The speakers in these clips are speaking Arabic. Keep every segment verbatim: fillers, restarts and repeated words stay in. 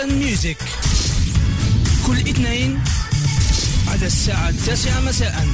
تان ميوزك كل اثنين على الساعة التاسعة مساء.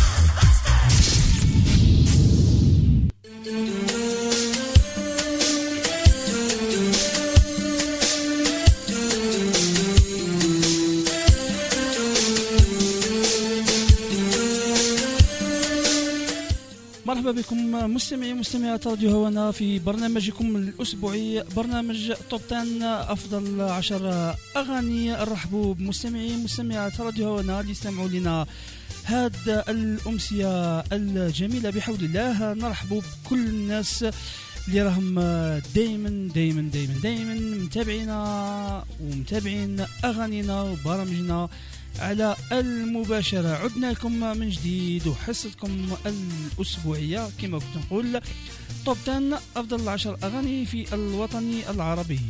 مرحبا بكم مستمعي مستمعات راديو هوانا في برنامجكم الأسبوعي برنامج توب عشرة أفضل عشر أغاني. رحبوا بمستمعي مستمعات راديو هوانا اللي استمعوا لنا هاد الأمسية الجميلة بحول الله. نرحبوا بكل الناس اللي راهم دايما دايما دايما دايما متابعينا ومتابعين أغانينا وبرامجنا على المباشرة. عدنا لكم من جديد وحصتكم الأسبوعية كما كنت نقول توب عشرة أفضل عشر أغاني في الوطن العربي.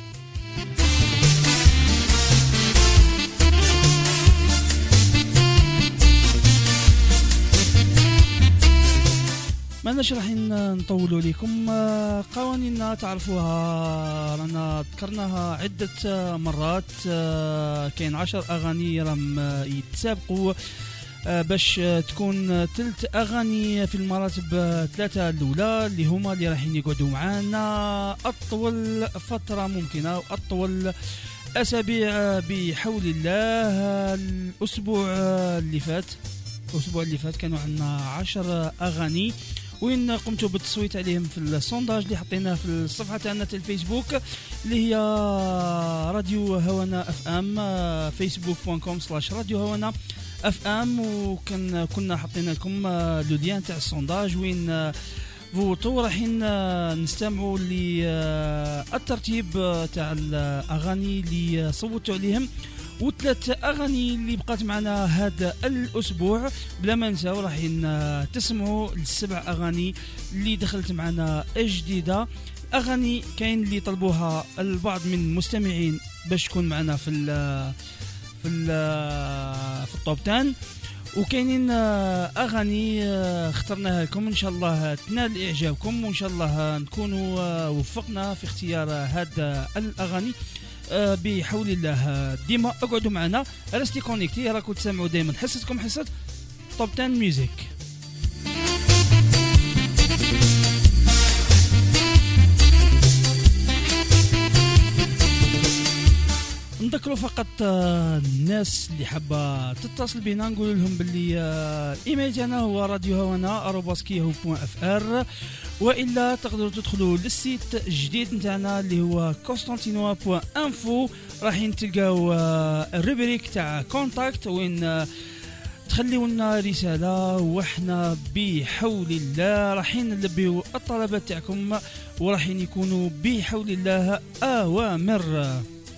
ما ناش راح نطولوا لكم قوانيننا تعرفوها، رانا ذكرناها عدة مرات. كاين عشر أغاني راهم يتسابقوا باش تكون ثلث أغاني في المراتب ثلاثة الأولى اللي هما اللي راح يقعدوا معنا أطول فترة ممكنة وأطول أسابيع بحول الله. الأسبوع اللي فات الأسبوع اللي فات كانوا عندنا عشر أغاني وين قمت بالتصويت عليهم في السونداج اللي حطيناه في الصفحة تاعنا تاع الفيسبوك اللي هي راديو هوانا اف ام فيسبوك دوت كوم سلاش راديو هوانا اف ام. وكان كنا حطينا لكم لو لين تاع السونداج وين فوتو رايحين نستمعوا للترتيب تاع الاغاني اللي صوتوا عليهم وثلاث اغاني اللي بقات معنا هذا الاسبوع. بلا ما ننساو رايحين تسمعوا السبع اغاني اللي دخلت معنا جديده. اغاني كاين اللي طلبوها البعض من المستمعين باش تكون معنا في ال في ال في التوب عشرة، وكاينين اغاني اخترناها لكم ان شاء الله تنال اعجابكم وان شاء الله نكونوا وفقنا في اختيار هذا الاغاني بحول الله. ديما اقعدوا معنا رستي كونيكتي راكم تسمعوا دائما حصتكم حصه توب عشرة ميوزك. نذكروا فقط الناس اللي حابه تتصل بنا نقول لهم باللي الايميل تاعنا هو راديو هوانا آروباس كيهو بوان اف ار، والا تقدروا تدخلوا للسيت الجديد نتاعنا اللي هو كونستانتينوا بوان انفو. رايحين تلقاو الروبريك تاع كونتاكت وين تخليوا لنا رساله وحنا بحول الله رايحين نلبيو الطلبات تاعكم ورايحين يكونوا بحول الله اوامر.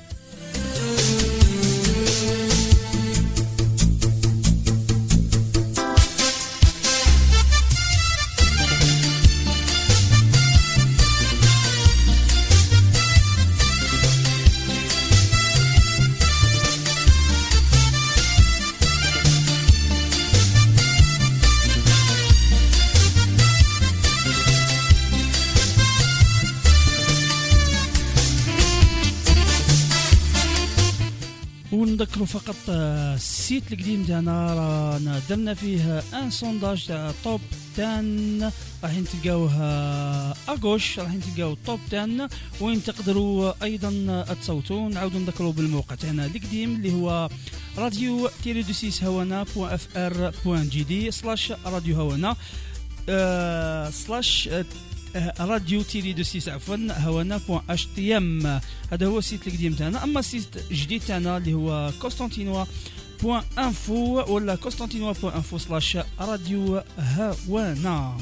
ونذكروا فقط السيت القديم تاعنا رانا درنا فيه ان سونداج تاع توب عشرة راح تلقاوه اغوش، راح تلقاو توب عشرة وين تقدروا ايضا تصوتوا. نعاودوا نذكروا بالموقع تاعنا القديم اللي هو راديو تيري دو سيس هوانا بوان اف ار بوان جي دي سلاش راديو هوانا آه سلاش راديو تيري دو سيس عفوا هوانا بوان اش تي ام. هذا هو السيت القديم تاعنا. اما السيت الجديد تاعنا اللي هو كونستانتينوا بوان انفو ولا كونستانتينوا بوان انفو سلاش راديو هوانا.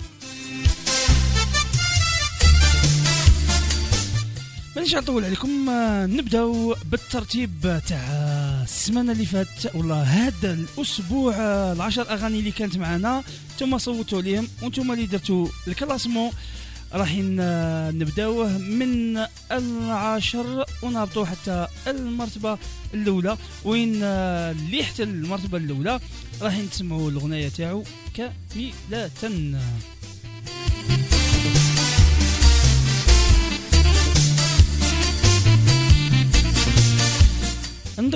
مانيش نطول عليكم، نبداو بالترتيب تاع السمانه اللي فات ولا هذا الاسبوع. العشر اغاني اللي كانت معنا نتوما صوتوا عليهم وانتوما اللي درتوا الكلاسمون. رايحين نبداوه من العاشر ونهبطوا حتى المرتبه الاولى وين اللي حتى المرتبه الاولى رايحين تسمعوا الاغنيه تاعو كامله.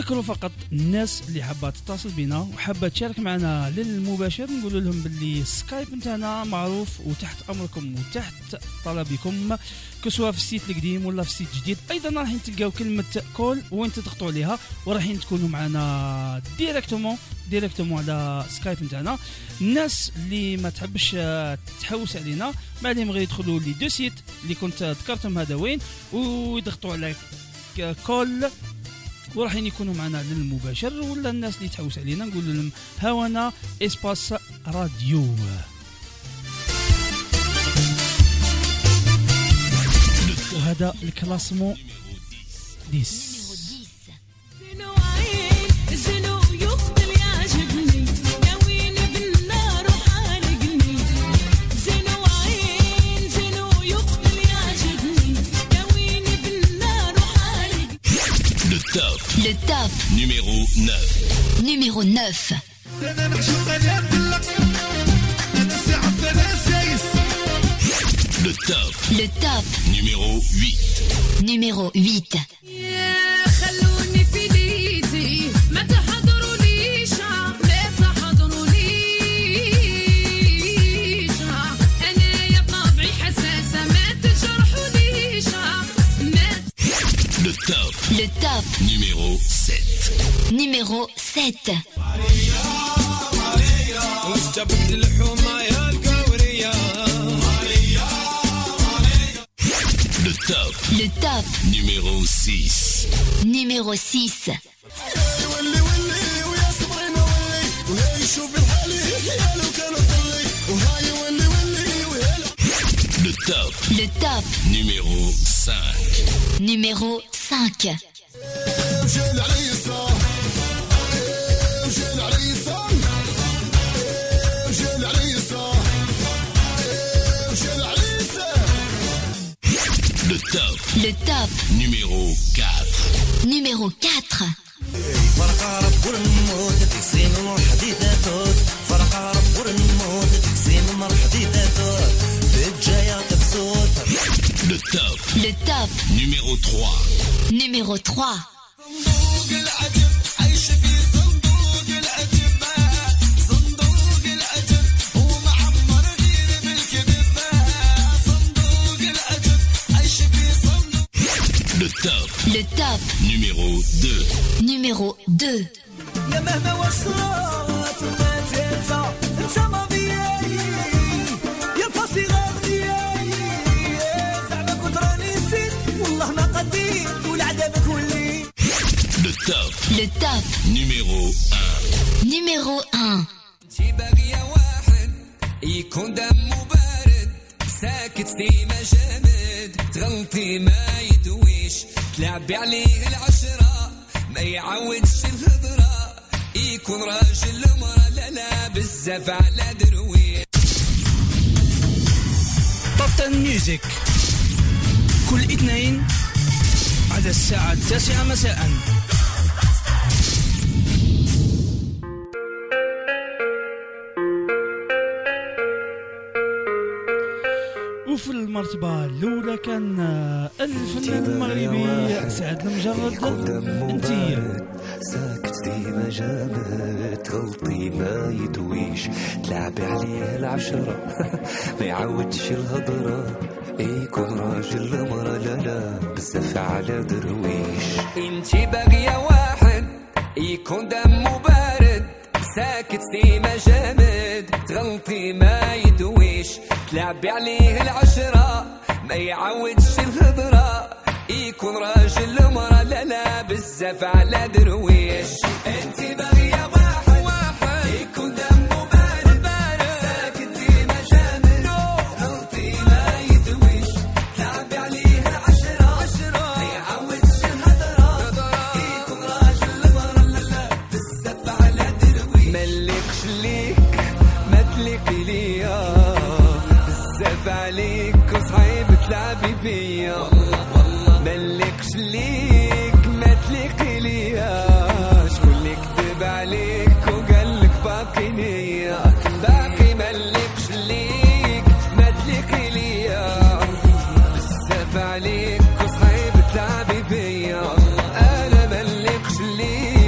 نذكروا فقط الناس اللي حابه تتصل بنا وحابه تشارك معنا للمباشر، نقول لهم باللي سكايب نتاعنا معروف وتحت امركم وتحت طلبكم، كسوا في السيت القديم ولا في السيت الجديد. ايضا راح تلقاو كلمه كول وين تضغطوا عليها وراح تكونوا معنا ديريكتومون ديريكتومون على سكايب نتاعنا. الناس اللي ما تحبش تحوس علينا ما عليهم غير يدخلوا لي دو سيت اللي كنت ذكرتهم هذا وين ويضغطوا على كول وراح يكونوا معنا للمباشر. ولا الناس اللي تحوس علينا نقول لهم هاونا اسباس راديو. وهذا الكلاسمون ديس. Le top numéro neuf. Numéro neuf. Le top. Le top numéro huit. Numéro huit. Le top. Le top numéro sept. Numéro sept. Le top. Le top numéro six. Numéro six. Le top. Le top numéro cinq. Numéro cinq. Le top. Le top numéro quatre. Numéro quatre. Le top. Le top numéro trois. Numéro trois. Le top. Le top numéro deux. Numéro deux. Le top. Le top numéro un. Numéro un. يكون دمه بارد ساكت ديما جامد تغلطي ما يدويش تلعبي عليه العشرة ما يعودش الهضرة يكون راجل مرة لا لا بزاف على درويش. توب ميوزك كل اثنين على الساعة التاسعة مساء. وفي المرتبة الأولى كان الفنان المغربي سعد المجرد انتي ساكت ديما جامد تغلطي ما يدويش تلعبي عليه العشرة ما يعودش الهضرة يكون راجل مرة لا لا بزاف على درويش. انتي باغية واحد يكون دمه بارد ساكت ديما جامد تغلطي ما يدويش تلعبي عليه العشرة ما يعودش الهضرة يكون راجل مرة لا لا بزاف على درويش. انتي باغية واحد واحد يكون دمه بارد بارد ساكت ديما جامد تغلطي ما يدويش تلعبي عليه العشرة عشرة ما يعودش الهضرة يكون راجل مرة لا لا بزاف على درويش. ملكش ليك ما تلقي ليا بزاف عليك وصعيب تلعبي بيا ملكش ليك ما تلقي ليا شكون اللي كذب عليك وقالك باقي نية باقي ملكش ليك ما تلقي ليا بزاف عليك وصعيب تلعبي بيا انا ملكش ليك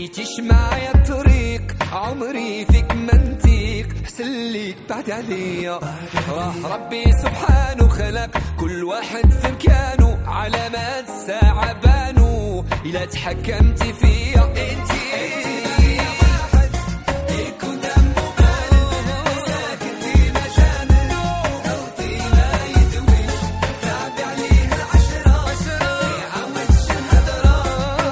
مشيتيش معايا الطريق عمري فيك منطيق حسن ليك بعد عليا راه ربي سبحانه خلق كل واحد في مكانه علامات الساعة بانو إلا تحكمتي فيا انتي واحد يكون دمه بارد ساكن ديما جامد صوتي ما يدويش تعبي عليه العشرة ما يعاودش الهضرة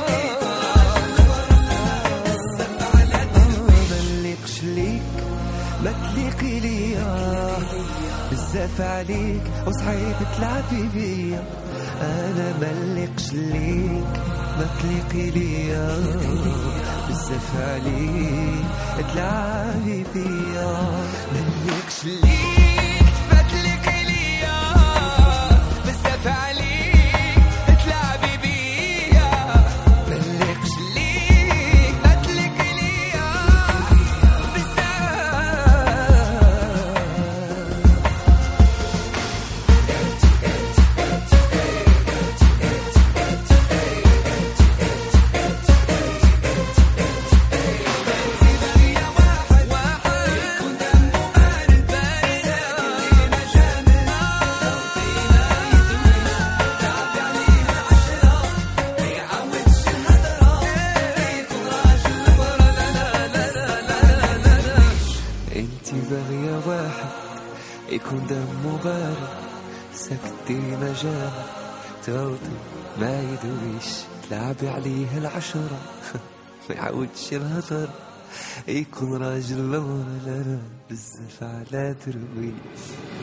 السف على ما نليقش ليك ما تليقي ليا بزاف عليك وصعيب تلعبي بيا انا ما نليقش ليك ما تليقي ليا بزاف عليك تلعبي بيا ما نليقش ليك ما تليقي ليا بزاف عليك تلعبي بيا ما نليقش ليك ما تليقي ليا بزاف يكون دمه بارد ساكت ديما جامد تغلطي ما يدويش تلعبي عليه العشرة ما يعودش الهضر يكون راجل لورا لا لا بزاف على درويش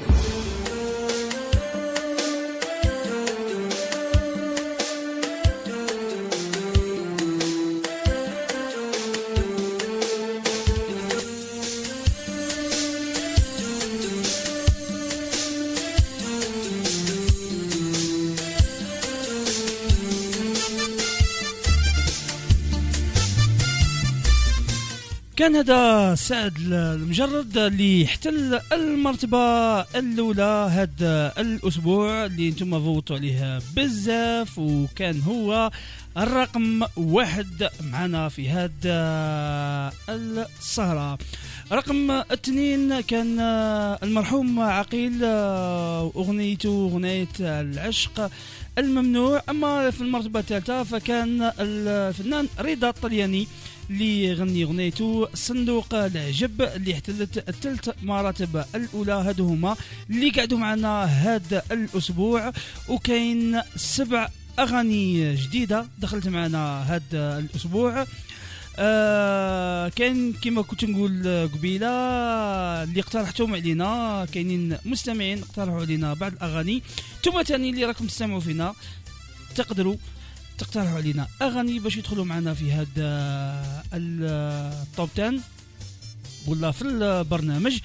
كان هذا سعد المجرد اللي احتل المرتبة الأولى هذا الأسبوع اللي انتم فوتوا عليه بزاف وكان هو الرقم واحد معنا في هذا السهرة. رقم اثنين كان المرحوم عقيل أغنيته أغنية العشق الممنوع. أما في المرتبة الثالثة فكان الفنان رضا الطلياني اللي غني اغنيته صندوق العجب اللي احتلت الثلاث مراتب الاولى. هادو هما اللي قعدوا معنا هذا الاسبوع وكاين سبع اغاني جديده دخلت معنا هذا الاسبوع. آه كاين كما كنت نقول قبيله اللي اقترحتهم علينا كاينين مستمعين اقترحوا علينا بعض الاغاني. نتوما ثاني اللي راكم تستمعوا فينا تقدروا تقترحوا علينا اغاني باش يدخلوا معنا في هذا التوب عشرة ولا في البرنامج.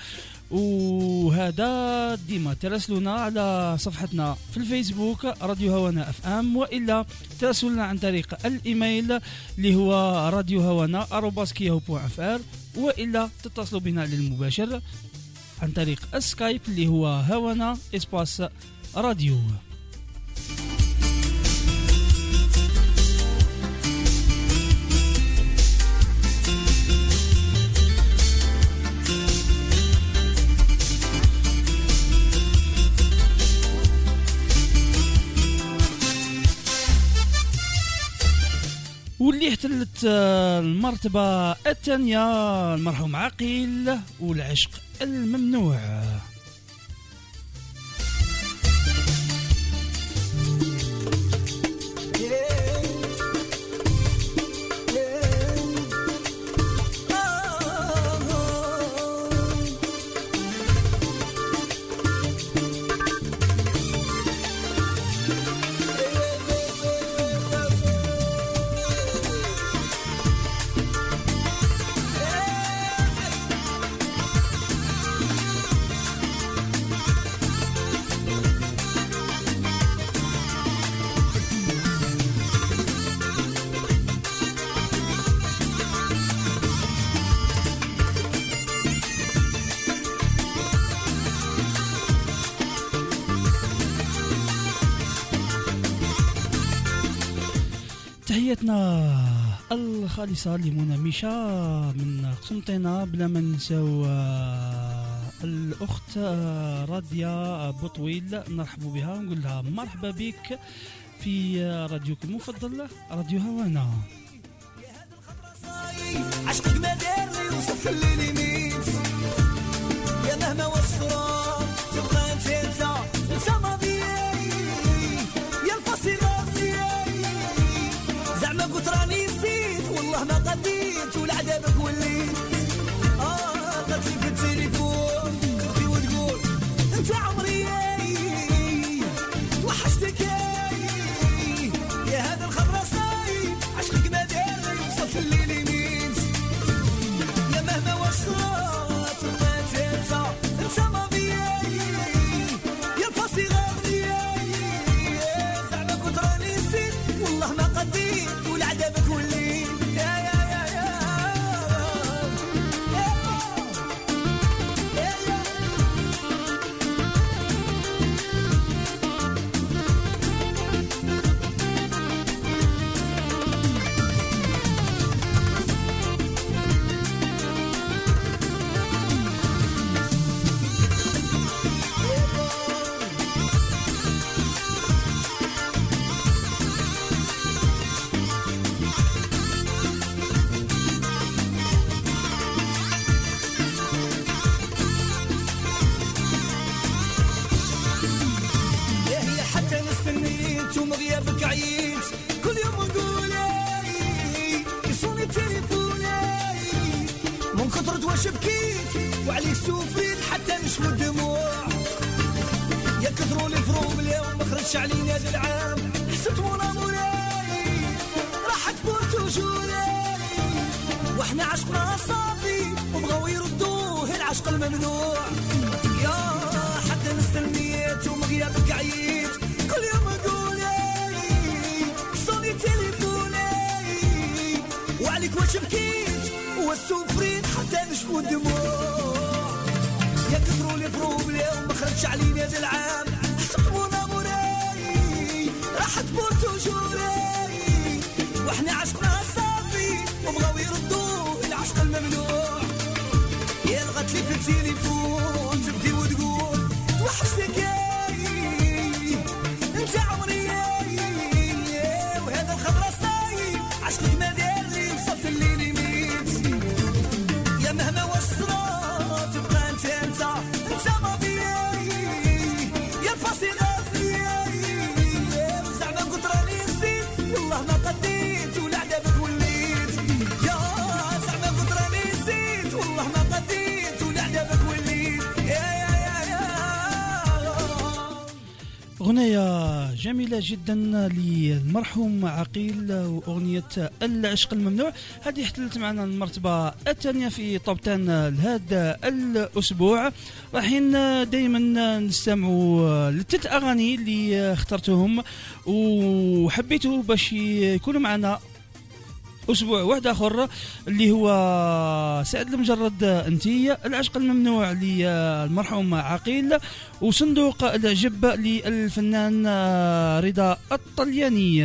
وهذا ديما تراسلونا على صفحتنا في الفيسبوك راديو هوانا اف ام والا تراسلونا عن طريق الايميل اللي هو راديو هوانا آروباس كياهو بوان اف ار والا تتصلوا بنا على المباشر عن طريق السكايب اللي هو هوانا اسباس راديو. واللي احتلت المرتبة الثانية المرحوم عقيل والعشق الممنوع. تحياتنا الخالصة لمنى ميشا من قسنطينة. بلا ما ننساو الأخت راديا بوطويل نرحب بها ونقول لها مرحبا بك في راديوك المفضل راديو هوانا. عشقك ما دارني وصلت لليميت يا مهما وصرا تبقى انت انت انت ماضيي يا الفصيلة فيي زعما قلت راني نسيت والله ما قديت والعذابك وليت اه قلتلي في التليفون تبكي وتقول انت عمري توحشتك يا هذا الخضرساي عشقك ما دارني وصلت لليميت يا مهما وصلت تبقى انت انت انت ماضيي يا الفصيلة فيي زعما كنت راني نسيت والله ما قديت والعذابك وليت يا يا يا يا هي حتى نستنيت ومغيابك عييت كل يوم نقولي يصوني تليفوني من كثرة واش بكيت وعليك سوفريت حتى نشوي الدموع يا كثروا لي فروبلي وما خرجش علينا هذا العام حسيت مونا مولاي راحت بورتو جولي واحنا عشقنا صافي وبغاو يردوه العشق الممنوع يا حتى نستنيت ومغيابك عييت كل يوم نقولي صوني تليفوني وعليك واش بكيت والسوفرين حتى نشكو الدموع يا كثروا لي بروبلي وما خرجش علينا هذا العام حسيت مونا مولاي راحت بورتو جولي واحنا عشقنا صافي وبغاو يردوه العشق الممنوع يا لغت لي في التليفون تبكي وتقول توحشتك انت عمري وهذا الخضرساي عشقك ما دارلي وصلت لليميت يا مهما وصرا تبقى انت انت انت ماضيي يا الفصيلة فيي زعما قلت راني نسيت والله ما قديت والعذابك وليت يا زعما قلت راني نسيت والله ما قديت والعذابك وليت يا يا يا يا أغنية جميلة جدا للمرحوم عقيل وأغنية العشق الممنوع. هذه احتلت معنا المرتبة الثانية في توب عشرة لهذا الأسبوع. رايحين دايما نستمعوا للثلاث أغاني اللي اخترتهم وحبيته باش يكونوا معنا أسبوع واحد آخر اللي هو سعد المجرد انتي، العشق الممنوع للمرحوم عقيل، وصندوق العجب للفنان رضا الطلياني.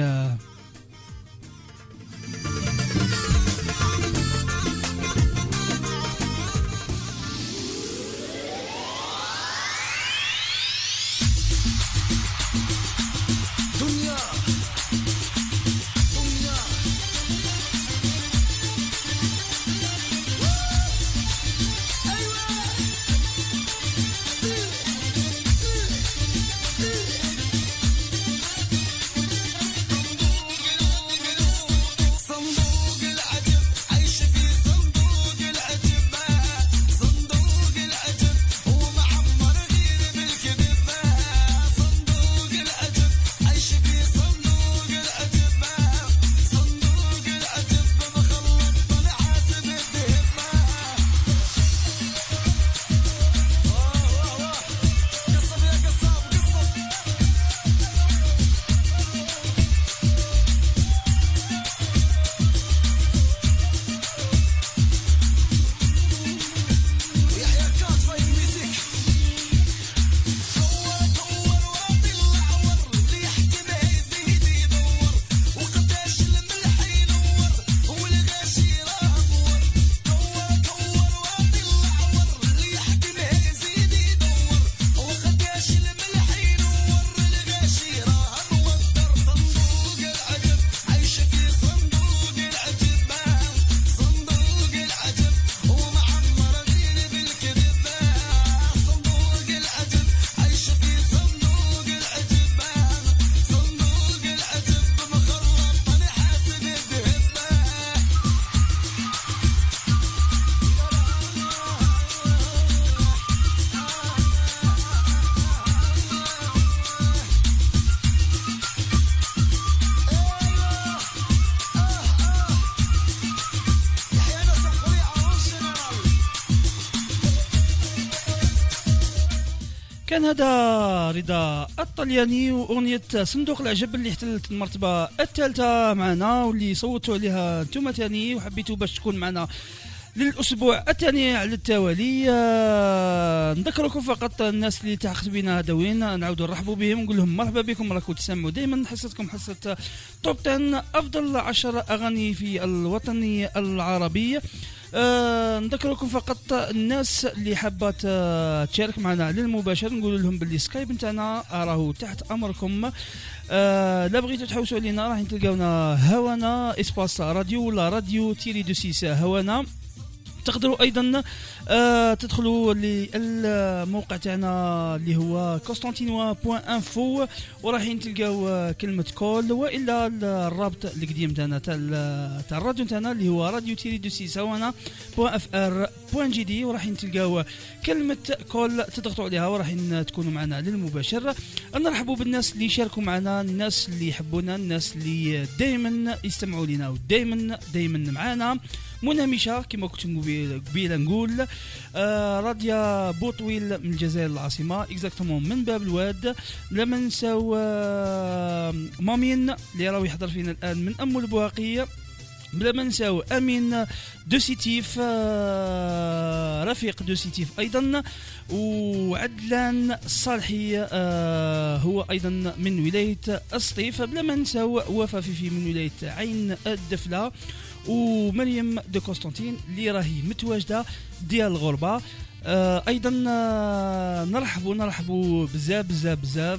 كان هذا رضا الطلياني واغنيه صندوق العجب اللي احتلت المرتبه الثالثه معنا واللي صوتوا عليها انتم ثاني وحبيتوا باش تكون معنا للاسبوع الثاني على التوالي. آه نذكركم فقط الناس اللي تحقت بنا هدوين نعاودوا نرحبوا بهم ونقول لهم مرحبا بكم، راكم تسمعوا دائما حصتكم حصه توب عشرة افضل عشر اغاني في الوطن العربي. أه نذكركم فقط الناس اللي حابه تشارك معنا على المباشر نقول لهم باللي سكايب نتاعنا راهو تحت امركم. أه لا بغيتوا تحوسوا علينا راح تلقاونا هوانا اسباس راديو ولا راديو تيري دو سيس هوانا. تقدروا ايضا آه تدخلوا للموقع تاعنا اللي هو كونستانتينوا بوان انفو وراح تلقاو كلمه كول والا الرابط القديم تاعنا تاع تاع الراديو تاعنا اللي هو راديو تيري دو سيس هوانا بوان اف ار بوان جي دي وراح تلقاو كلمه كول تضغطوا عليها وراح تكونوا معنا للمباشر. نرحبوا بالناس اللي يشاركوا معنا، الناس اللي يحبونا، الناس اللي دائما يستمعوا لنا ودائما دائما معنا. منى ميشا كما كنت قبيله نقول آه راديا بوطويل من الجزائر العاصمه اكزاكتومون من باب الواد. لما نساو آه مامين اللي راهو يحضر فينا الان من ام البواقيه، بلا ما نساو امين دو سيتيف آه رفيق دو سيتيف ايضا، وعدلان الصالحي آه هو ايضا من ولايه السطيف، بلا ما نساو وفا فيفي من ولايه عين الدفله، ومريم دو كونستانتين اللي راهي متواجده ديال الغربه. آه ايضا آه نرحبوا نرحبوا بزاف بزاف بزاف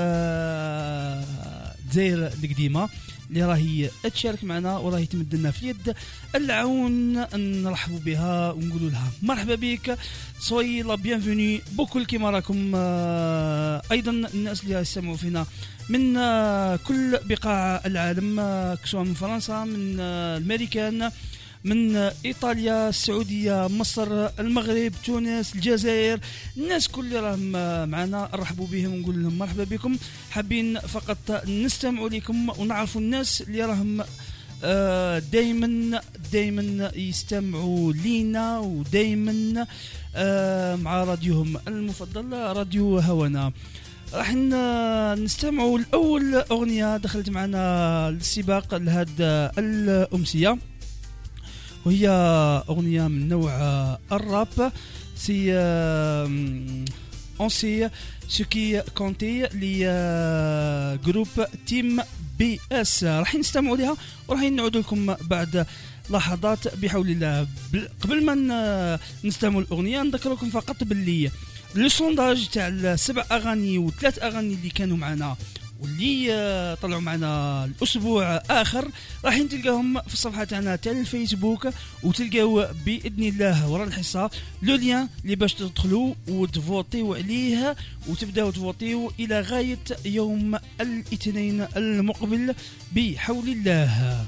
بالجزائر القديمه اللي راهي تشارك معنا وراهي تمد لنا في يد العون، نرحبوا بها ونقولوا لها مرحبا بك، سوي لا بيانفوني بكل كيما راكم. آه ايضا الناس اللي يسمعوا فينا من آه كل بقاع العالم، آه سواء من فرنسا، من آه الامريكان، من آه ايطاليا، السعوديه، مصر، المغرب، تونس، الجزائر، الناس كل اللي راهم آه معنا نرحبوا بهم ونقول لهم مرحبا بكم. حابين فقط نستمعوا لكم ونعرفوا الناس اللي راهم آه دايما دايما يستمعوا لينا ودايما آه مع راديوهم المفضل راديو هوانا. راح نستمعوا الأول أغنية دخلت معنا السباق لهذا الأمسية، وهي أغنية من نوع الراب. سي أنسي سكي كونتي لي جروب تيم بي اس. راح نستمعوا لها وراح نعود لكم بعد لحظات بحول الله. قبل ما نستمعوا الأغنية نذكركم فقط باللي لو سونداج تاع السبع اغاني وثلاث اغاني اللي كانوا معنا واللي طلعوا معنا الاسبوع اخر راح تلقاهم في الصفحه تاعنا تاع الفيسبوك، وتلقاو باذن الله ورا الحصه لو لين اللي باش تدخلوا وتفوتيو عليه وتبداو تفوتيو الى غايه يوم الاثنين المقبل بحول الله.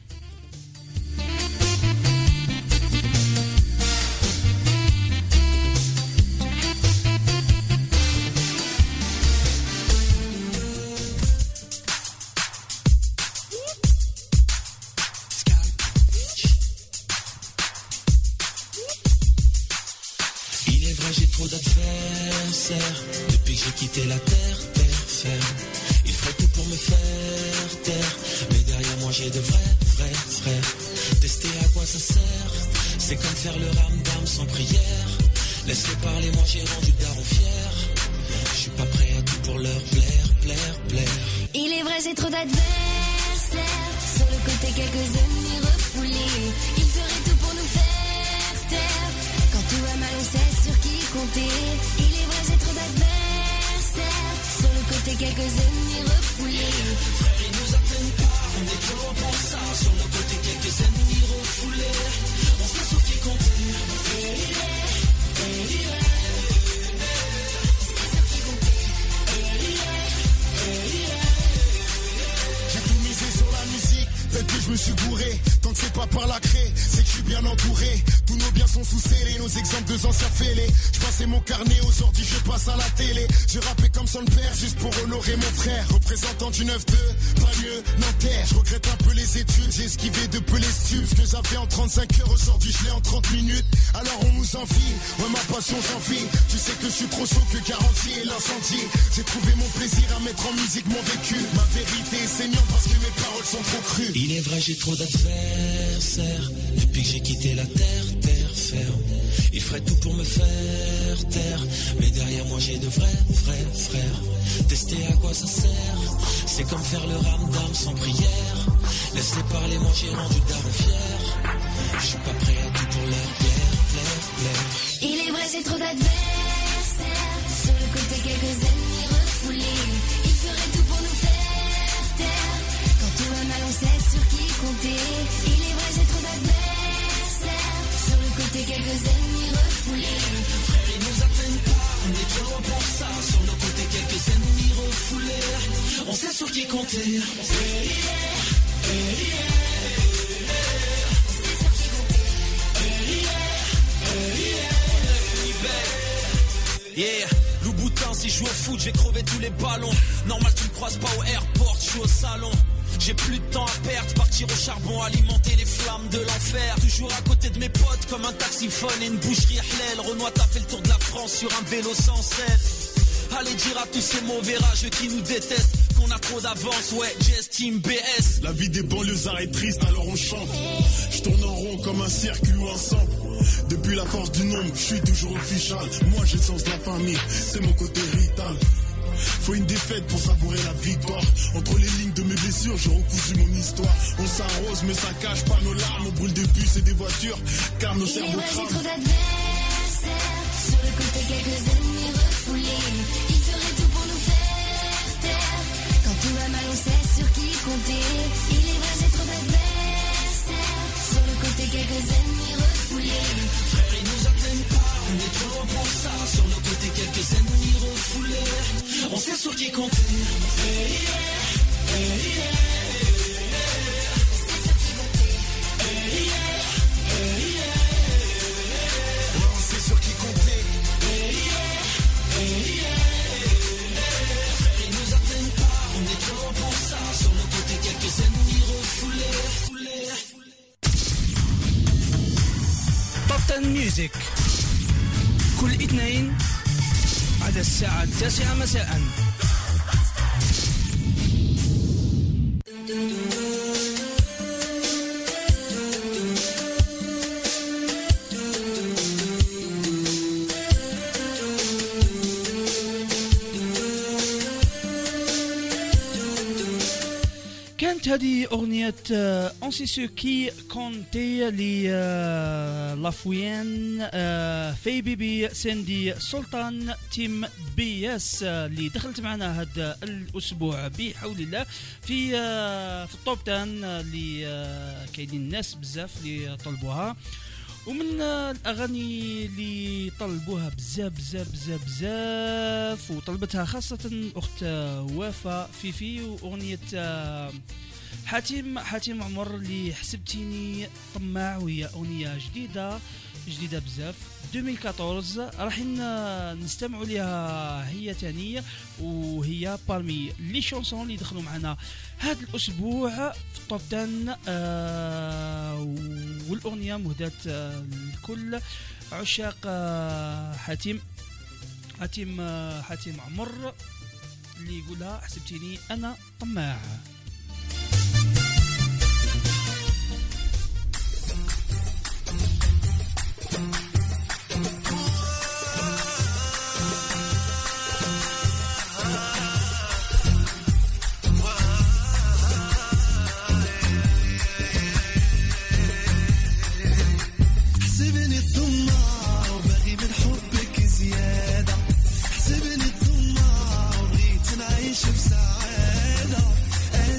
Depuis que j'ai quitté la terre, terre ferme, il ferait tout pour me faire taire. Mais derrière moi j'ai de vrais, vrais frères. Tester à quoi ça sert? C'est comme faire le ramdam sans prière. Laisse-les parler, moi j'ai rendu le daron fier. Je suis pas prêt à tout pour leur plaire, plaire, plaire. Il est vrai j'ai trop d'adversaires, sur le côté quelques ennemis refoulés. Ils feraient tout pour nous faire taire. Quand tout va mal on sait sur qui compter. Il est vrai j'ai trop d'adversaires, sur le côté quelques ennemis refoulés. Frère ils nous atteignent pas, on est trop pour ça. Sur le côté quelques ennemis refoulés. On sait sur qui compter. Et il est, et il est. Peut-être que je me suis bourré, tant que c'est pas par la craie, c'est que je suis bien entouré. Tous nos biens sont sous scellés, nos exemples deux anciens fêlés. Je passais mon carnet aux ordi, je passe à la télé. J'ai rappé comme son père juste pour honorer mon frère. Représentant du neuf deux, pas mieux, Nanterre. Je regrette un peu les études, j'ai esquivé de peu les stupes. Ce que j'avais en trente-cinq heures aujourd'hui, je l'ai en trente minutes. Alors on nous envie, ouais ma passion j'en vis. Tu sais que je suis trop chaud que garantie et l'incendie. J'ai trouvé mon plaisir à mettre en musique mon vécu. Ma vérité est saignante parce que mes paroles sont trop crues. Il est vrai j'ai trop d'adversaires. Depuis que j'ai quitté la terre, terre ferme. Ils feraient tout pour me faire taire. Mais derrière moi j'ai de vrais, vrais frères. Tester à quoi ça sert? C'est comme faire le ramdam sans prière. Laisse-les parler, moi j'ai rendu daron fier. Je suis pas prêt à tout pour leur plaire, plaire, plaire. Il est vrai, j'ai trop d'adversaires. Sur le côté, quelques ennemis refoulés. Ils feraient tout pour nous faire taire. Quand tout va mal, on sait sur qui compter. Il est vrai, j'ai trop d'adversaires. Sur le côté, quelques ennemis refoulés. Frère, ils nous atteignent pas, on est trop loin pour ça. Sur nos côtés, quelques ennemis refoulés. On sait sur qui compter. On sait hey, yeah, hey, yeah. Yeah, Louboutin, si je joue au foot, j'ai crevé tous les ballons. Normal, tu me croises pas au airport, je suis au salon. J'ai plus de temps à perdre, partir au charbon, alimenter les flammes de l'enfer. Toujours à côté de mes potes, comme un taxiphone et une boucherie Ahlel. Renoir, t'as fait le tour de la France sur un vélo sans selle. Allez dire à tous ces mauvais rageux qui nous détestent qu'on a trop d'avance, ouais, Jazz Team B S. La vie des banlieusards est triste, alors on chante. Je tourne en rond comme un circuit ou un centre. Depuis la force du nombre, je suis toujours official. Moi j'ai le sens de la famille, c'est mon côté vital. Faut une défaite pour savourer la victoire. Entre les lignes de mes blessures, j'ai recousu mon histoire. On s'arrose mais ça cache pas nos larmes. On brûle des bus et des voitures, car nos cerveaux crament. J'ai trop d'adversaires. Sur le côté, quelques ennemis refoulés. Ils feraient tout pour nous faire taire. Quand tout va mal, on sait sur qui compter. Il est vrai, j'ai trop d'adversaires. Sur le côté, quelques ennemis refoulés. Frère, ils nous atteignent pas, on est trop loin pour ça. Sur nos côtés, quelques ennemis refoulés. On sait sur qui compter. Hey, yeah, hey, yeah. ميوزك كل اثنين على الساعة التاسعة مساء. كانت هذه أغنية أنسي سوكي كونتي لافوين في بيبي ساندي سلطان تيم بي اس اللي دخلت معنا هذا الأسبوع بحول الله في في التوب عشرة اللي كاينين الناس بزاف اللي طلبوها. ومن الأغاني اللي طلبوها بزاف بزاف بزاف بزاف وطلبتها خاصة أخت وافا فيفي وأغنية حاتم حاتم عمر اللي حسبتيني طماع، وهي أغنية جديدة جديدة بزاف ألفين وأربعطاش. راح نستمعوا لها هي تانية، وهي بارمي لي شونسون اللي دخلوا معنا هذا الأسبوع في التوب عشرة. آه والأغنية مهداة آه لكل عشاق آه حاتم حاتم آه حاتم عمر اللي يقولها حسبتيني أنا طماع. بسعادة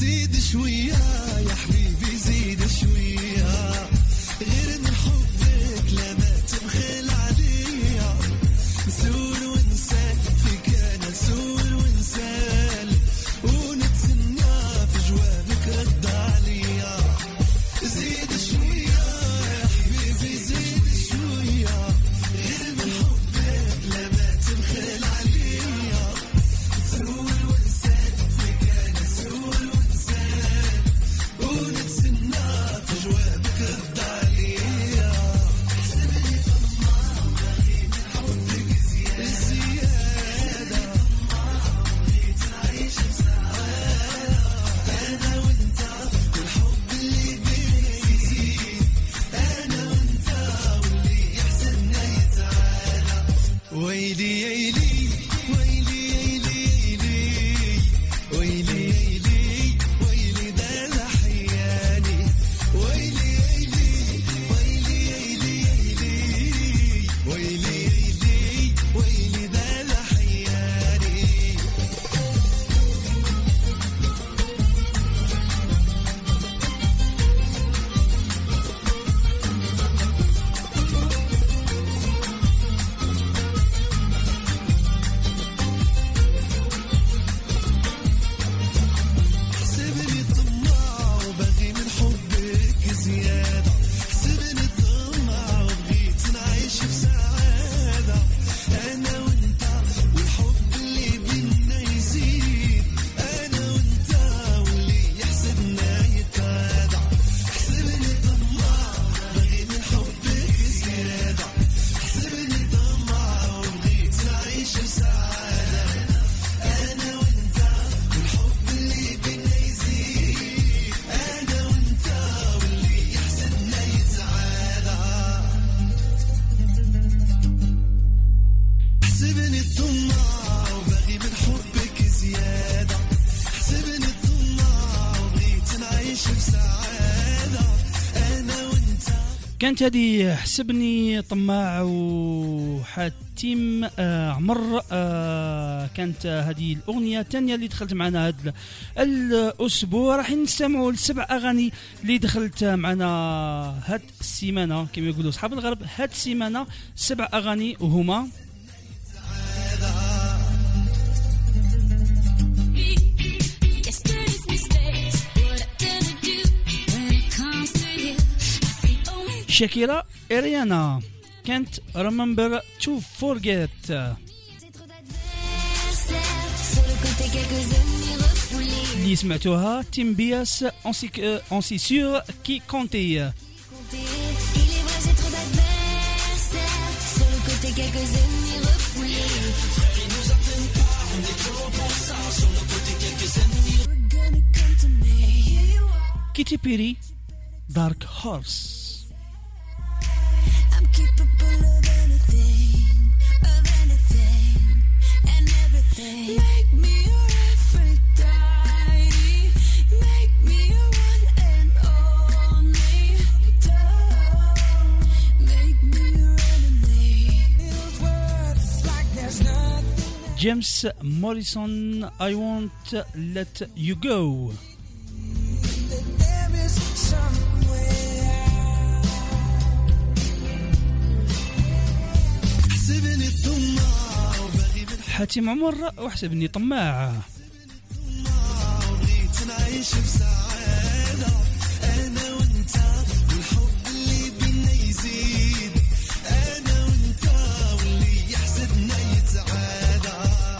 زيد شوية يا حبيبي زيد شوية غير من حبك لما تبخل عليا نسول ونسال فيك أنا نسول ونسال ونتسنى في جوابك رد عليا زيد شوية يا حبيبي زيد شوية غير من حبك لما تبخل عليا نسول ونسال فيك أنا نسول ونسال ونتسنى في جوابك رد عليا حسبني طماع وباغي من حبك زيادة زيادة بغيت نعيش بسعادة أنا وأنت والحب اللي بينا يزيد أنا وأنت واللي يحسدنا يتعالى ويلي يلي ويلي يلي يلي ويلي يلي ويلي ده لحياني ويلي يلي ويلي يلي يلي ويلي يلي ويلي ده لحياني حسبني طماع وبغي من حبك زيادة حسبني طماع وبغيت نعيش في سعادة أنا وأنت والحب اللي بينا يزيد أنا وأنت واللي يحسدنا يتعادى حسبني طماع وبغي من حبك زيادة حسبني طماع وبغيت نعيش في سعادة أنا وأنت والحب اللي بينا يزيد أنا وأنت واللي يحسدنا يتعادى حسبني الطماع وبغي من حبك زيادة حسبني الطماع وبغيت نعيش بسعادة أنا وأنت كانت هذه حسبني طماع وحاتم آه عمر. آه كانت هذه الأغنية الثانية اللي دخلت معنا هذا الأسبوع. راح نستمعوا لسبع أغاني اللي دخلت معنا هاد السيمانة كما يقولوا أصحاب الغرب. هاد السيمانة سبع أغاني وهما Yesterday's mistakes, what I'm gonna do when it comes to you. I see only شاكيرا إريانا كانت Remember to Forget. c'est trop d'adversaires. Sur le côté, quelques ennemis refoulés. اللي سمعتوها تيم بياس On s'y sûr qui comptait. Compter. Il est vrai, j'ai trop d'adversaires. Sur le côté, quelques ennemis refoulés. We're gonna come to me. Here you are. Katy Perry Dark Horse. I'm capable of anything, of anything, and everything. Make me your Aphrodite, make me your one and only. Don't make me your enemy. James Morrison I Won't Let You Go. حسبني الطماع وبغي من حاتم عمر وحسبني طماع. طماع وبغيت نعيش بسعادة أنا وأنت والحب اللي بينا يزيد أنا وأنت واللي يحسدنا يتعادى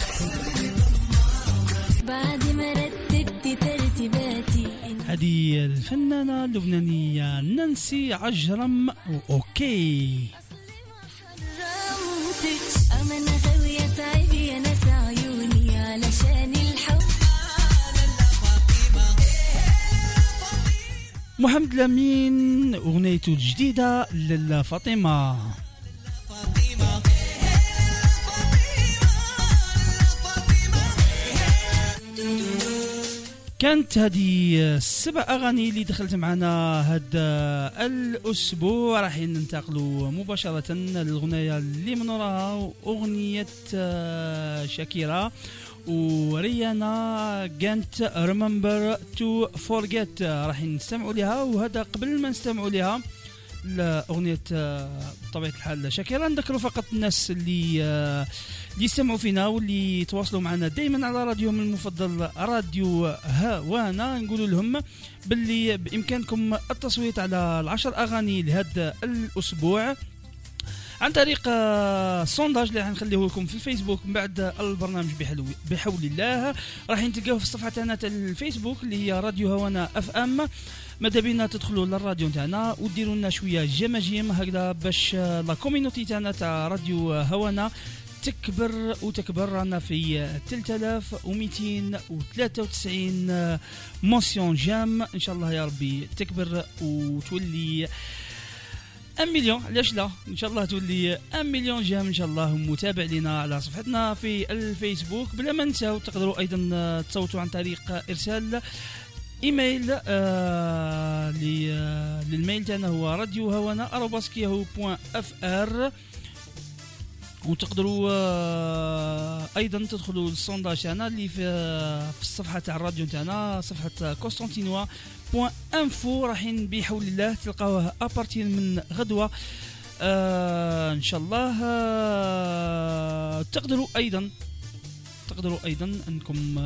بعد ما رتبت ترتيباتي هذه الفنانة اللبنانية نانسي عجرم وأوكي. حرمتك أما أنا غاوية تعبي أنا عيوني علشان الحب. محمد لامين أغنيته الجديدة لفاطمة. كانت هذه السبع أغاني اللي دخلت معنا هذا الأسبوع. راح ننتقلوا مباشرة للأغنية اللي من وراها أغنية شاكيرا وريانا كانت ريمبر تو فورجيت راح نستمعوا لها. وهذا قبل ما نستمعوا لها الأغنية بطبيعة الحال شاكرا. نذكروا فقط الناس اللي اللي يستمعوا فينا واللي يتواصلوا معنا دائما على راديوهم المفضل راديو هوانا، نقولوا لهم باللي بإمكانكم التصويت على العشر أغاني لهذا الأسبوع عن طريق السونداج اللي غنخليه لكم في الفيسبوك من بعد البرنامج بحول الله. راح تلقاوه في الصفحه تاعنا تاع الفيسبوك اللي هي راديو هوانا اف ام. ماذا بينا تدخلوا للراديو تاعنا وديروا لنا شويه جماجيم هكذا باش لا كوميونيتي تاعنا تاع راديو هوانا تكبر وتكبر. رانا في ثلاثة آلاف ومئتين وثلاثة وتسعين موسيون جام، ان شاء الله يا ربي تكبر وتولي أم مليون. علاش لا، ان شاء الله تولي أم مليون جام ان شاء الله متابع لنا على صفحتنا في الفيسبوك. بلا ما ننساو تقدروا ايضا تصوتوا عن طريق ارسال ايميل آه للميل تاعنا هو راديو هوانا آروباس ياهو بوان اف ار. وتقدروا آه ايضا تدخلوا للسونداج تاعنا اللي في, في الصفحه تاع الراديو تاعنا صفحه كونستانتينوا بوان انفو. رايحين بحول الله تلقاوها ابارتين من غدوه آه ان شاء الله. آه تقدروا ايضا تقدروا ايضا انكم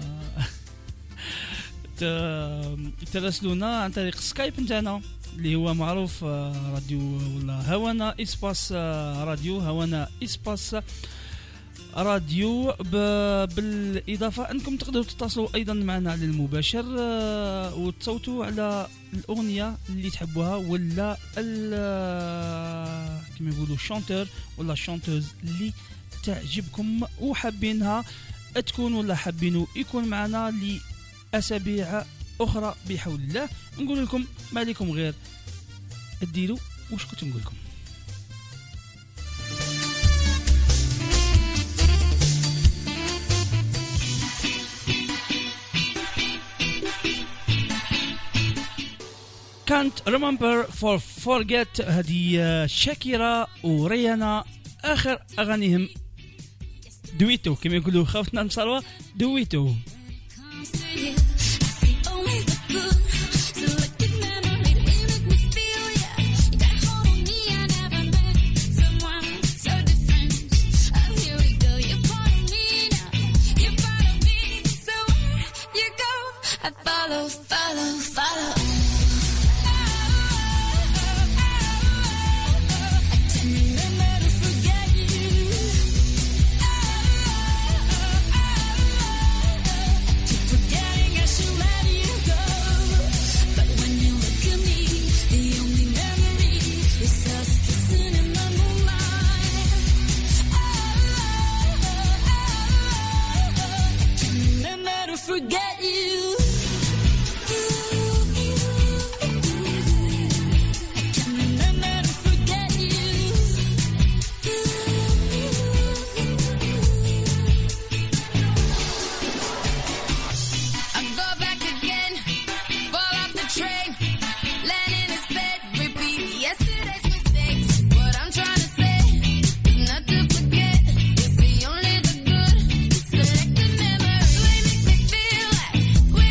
آه تراسلونا عن طريق سكايب نتاعنا اللي هو معروف راديو ولا هوانا اسباس راديو هوانا اسباس راديو. بالاضافه انكم تقدروا تتصلوا ايضا معنا على المباشر وتصوتوا على الاغنيه اللي تحبوها ولا كما يقولوا الشانتور ولا الشانتوز اللي تعجبكم وحابينها تكون ولا حابينه يكون معنا لاسابيع اخرى بحول الله. نقول لكم ما عليكم غير ديروا واش كنت نقول لكم. Can't remember for forget هذه شاكيرا وريانا اخر اغانيهم دويتو كما يقولوا خوتنا المصروه دويتو. I follow, follow, follow. I can remember to forget you. I keep forgetting I should let you go. But when you look at me, the only memory is us kissing in the moonlight. I can remember to forget you. We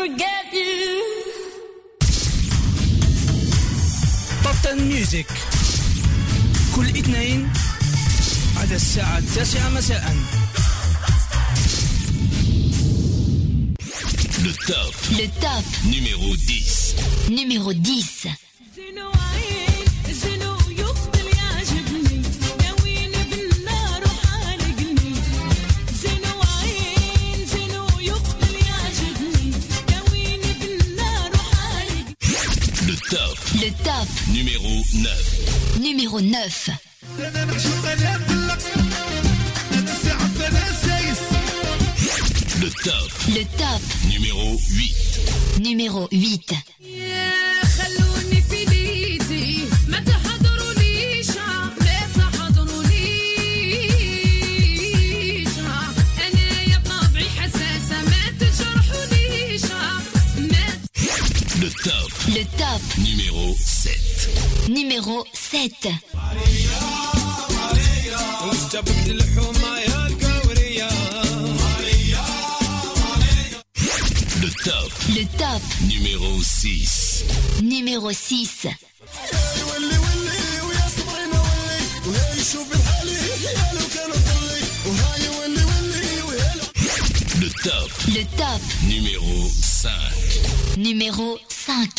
forget you. توب عشرة ميوزك كل اثنين على الساعة التاسعة مساء. Le top. Le top Numéro dix. numéro dix. Le top. Le top Numéro neuf. numéro neuf. Le top. Le top Numéro huit. numéro huit. خلوني في ليدي ما تحضرونيش ما تحضرونيش انا يا طبعي حساسه ما تجرحونيش ما. Le top. Le top Numéro sept. numéro sept. جابت الحومه يا الكوريه. Le top. Le top Numéro six. numéro six. Le top. Le top Numéro cinq. numéro cinq.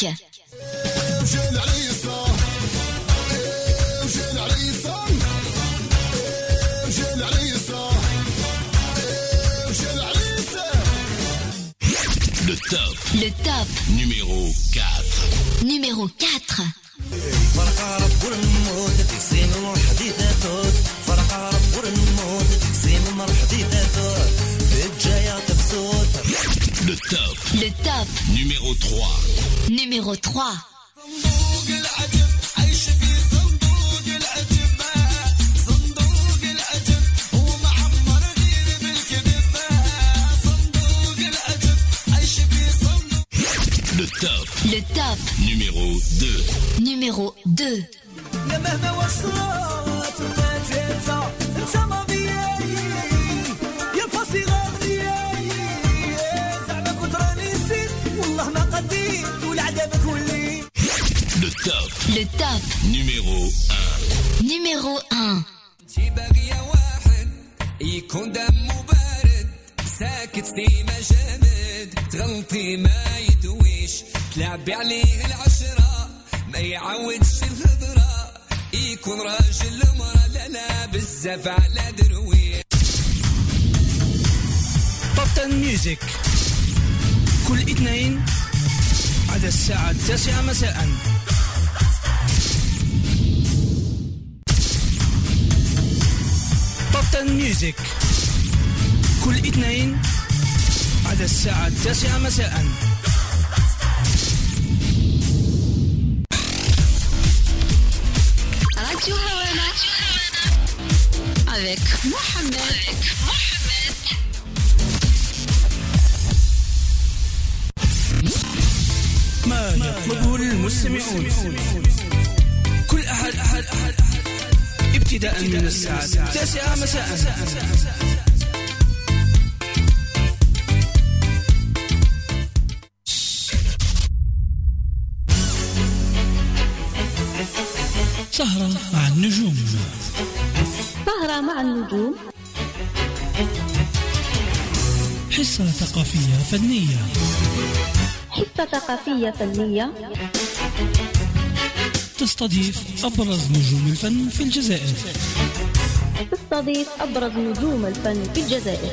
Le top. Le top Numéro quatre. numéro quatre. فرق رب الموت تقسيم حديثات فرق رب الموت تقسيم حديثات في الجاية تبسوط. Le top. Le top Numéro trois. numéro trois. صندوق العجب عايش في صندوق العجب صندوق العجب هو معمر غير بالكذب صندوق العجب عايش في صندوق. Le top. Le top Numéro deux. numéro deux. يا مهما وصلت بقيت انت انت ما بياي يا الفاصي غادياي زعما كنت راني نسيت والله ما قديت والعذابك ولي. Le top. Le top Numéro un. numéro un. انتي باقية واحد يكون دمه بارد ساكت ديما جامد تغلطي ما يدويش تلعبي عليه العشرة ما يعودش الهضرة يكون راجل مرة لا لا بزاف على درويش. توب عشرة ميوزك كل اثنين على الساعة التاسعة مساء. توب عشرة ميوزك كل اثنين على الساعة التاسعة مساء. Radio Hawana avec Mohamed. ما يطلبه المستمعون كل أحد أحد أحد ابتداء من الساعة التاسعة مساء. سهرة مع النجوم. سهرة مع النجوم. حصة ثقافية فنية. حصة ثقافية فنية تستضيف أبرز نجوم الفن في الجزائر. تستضيف أبرز نجوم الفن في الجزائر.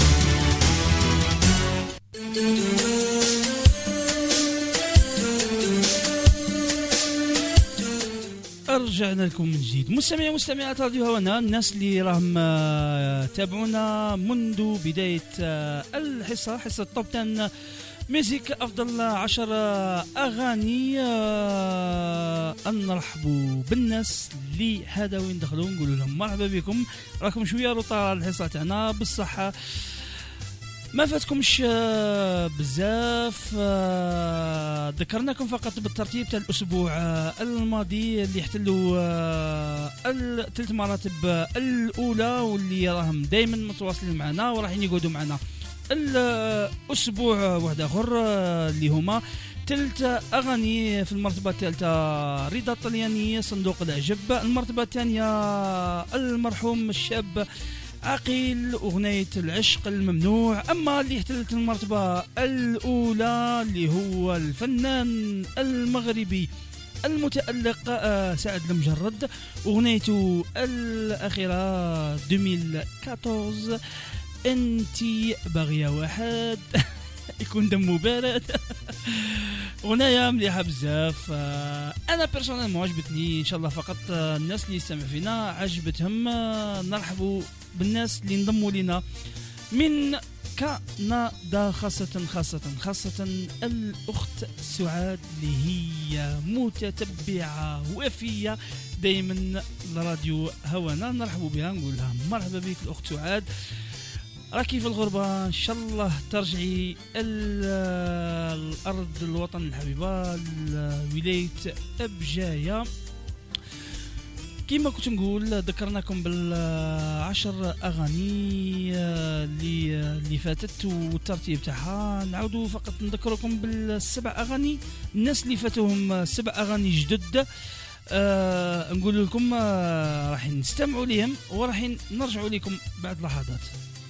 رجعنا لكم من جديد مستمعي ومستمعات راديو هوانا، الناس اللي راهم تابعونا منذ بداية الحصة حصة توب عشرة ميوزيك أفضل عشر أغاني. أن نرحبوا بالناس اللي هذا وين دخلوا نقول لهم مرحبا بكم. راكم شوية رطار الحصة تاعنا بالصحة ما فاتكمش بزاف. ذكرناكم فقط بالترتيب تاع الأسبوع الماضي اللي احتلوا الثلاث مراتب الأولى واللي راهم دايما متواصلين معنا وراح يقعدوا معنا الاسبوع واحد اخر اللي هما ثلاث اغاني. في المرتبه الثالثه رضا الطلياني صندوق العجب. المرتبه الثانيه المرحوم الشاب عقيل أغنية العشق الممنوع. أما اللي احتلت المرتبة الأولى اللي هو الفنان المغربي المتألق سعد المجرد أغنيته الأخيرة ألفين وأربعطاش أنتي باغية واحد يكون دمه بارد. أغنية مليحة بزاف. أنا بيرسونيلمون عجبتني. إن شاء الله فقط الناس اللي يستمع فينا عجبتهم. نرحبوا بالناس اللي انضموا لنا من كندا خاصة خاصة خاصة الأخت سعاد اللي هي متتبعة وفية دايما لراديو هوانا. نرحبوا بها نقول لها مرحبا بك الأخت سعاد. راكي في الغربة إن شاء الله ترجعي الأرض الوطن الحبيبة ولاية أبجاية. كما كنت نقول ذكرناكم بالعشر أغاني اللي اللي فاتت والترتيب تاعها. نعودوا فقط نذكركم بالسبع أغاني. الناس اللي فاتوهم سبع أغاني جدد أه نقول لكم أه راح نستمعوا لهم وراح نرجعوا لكم بعد لحظات.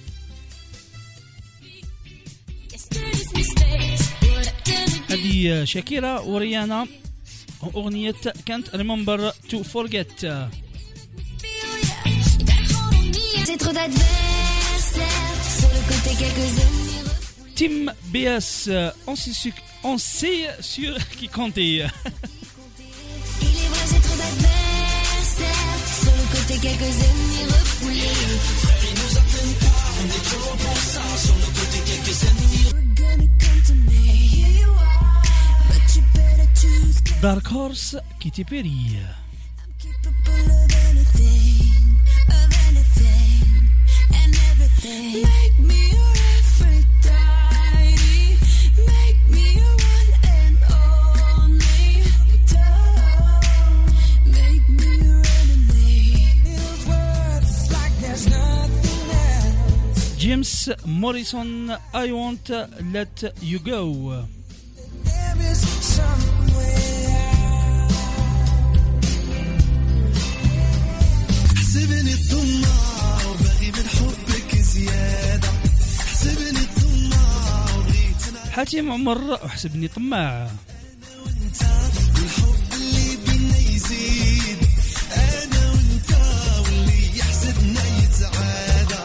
هذه شاكيرا وريانا أغنية Can't Remember to Forget. Team B S, on sait, on sait sur qui compter. Il est vrai, j'ai trop d'adversaires. Sur le côté, quelques ennemis refoulés. Frère, ils nous apprennent pas, on est trop pour ça. Sur le côté, quelques ennemis. We're gonna come to me. Here you are, but you better choose. Dark Horse, Katy Perry. I'm capable of anything, of anything, and everything. Make me your Aphrodite, make me your one and only. Don't make me your enemy. These words like there's nothing else. James Morrison, I Won't Let You Go. There is somewhere. حسبني الطماع وبغي من حبك زيادة. حسبني الطماع وبغيت حاتم عمر وحسبني طماع. وانت والحب اللي بينا يزيد. أنا وانت واللي يحسدنا يتعادى.